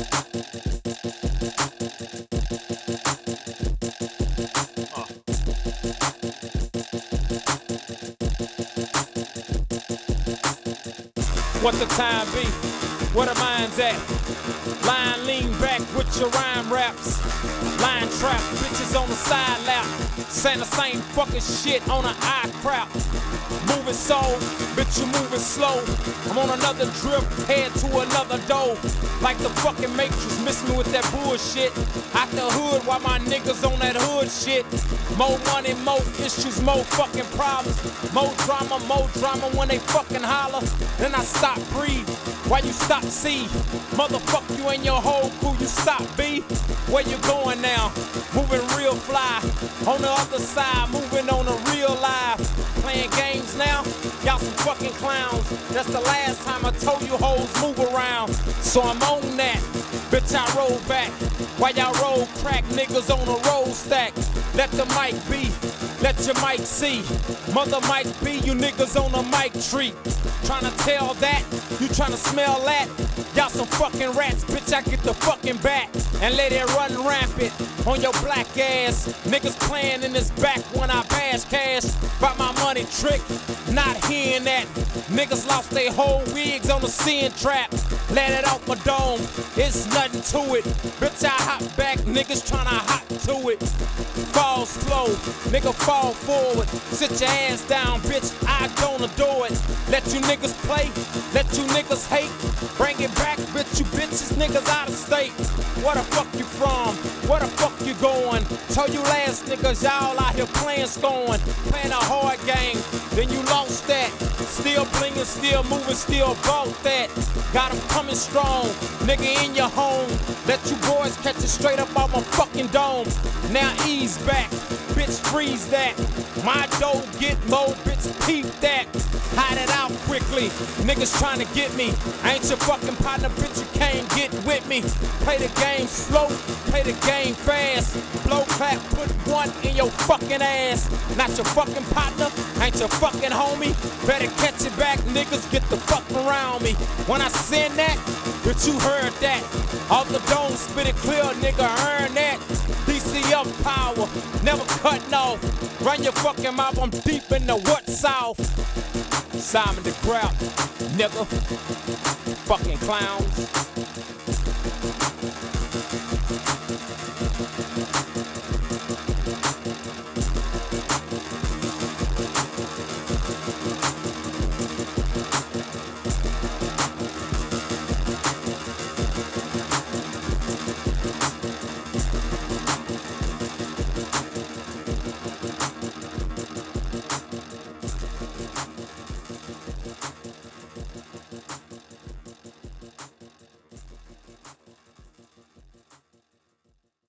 What the time be? Where the mind's at? Line lean back with your rhyme raps. Line trap, bitches on the side lap. Saying the same fucking shit on an eye crap. Moving so, bitch you moving slow. I'm on another drip, head to another door. Like the fucking Matrix, miss me with that bullshit. Out the hood while my niggas on that hood shit. More money, more issues, more fucking problems. More drama when they fucking holler. Then I stop breathe, while you stop see. Motherfuck you and your whole crew, you stop B. Where you going now? Moving real fly. On the other side, moving on a real life. Playing games now, y'all some fucking clowns. That's the last time I told you hoes move around. So I'm on that, bitch I roll back. While y'all roll crack niggas on a roll stack. Let the mic be, let your mic see. Mother mic be, you niggas on a mic treat. Tryna tell that, you tryna smell that. Y'all some fucking rats, bitch I get the fucking bat. And let it run rampant on your black ass. Niggas playing in this back when I bash cash. By my money trick, not hearing that. Niggas lost their whole wigs on the sin trap. Let it off my dome, it's nothing to it. Bitch I hop back, niggas tryna hop to it. Fall slow, nigga fall forward. Sit your ass down, bitch, I gonna do it. Let you niggas play, let you niggas hate. Bring it back, bitch, you bitches, niggas out of state. Where the fuck you from? Where the fuck you going? Told you last niggas, y'all out here playing scoring. Playing a hard game, then you lost that. Still blingin', still moving, still bought that. Got 'em coming strong, nigga in your home. Let you boys catch it straight up off my fucking dome. Now ease back, bitch freeze that. My dough get low, bitch peep that. Hide it out quickly, niggas trying to get me. I ain't your fucking partner, bitch, you can't get with me. Play the game slow, play the game fast. Blow clap, put one in your fucking ass. Not your fucking partner, ain't your fucking homie. Better catch it back, niggas, get the fuck around me. When I send that, bitch, you heard that. Off the dome, spit it clear, nigga, earn that. DC up power, never cutting off. Run your fucking mouth, I'm deep in the what south. Simon the Crowd, nigga, fucking clowns.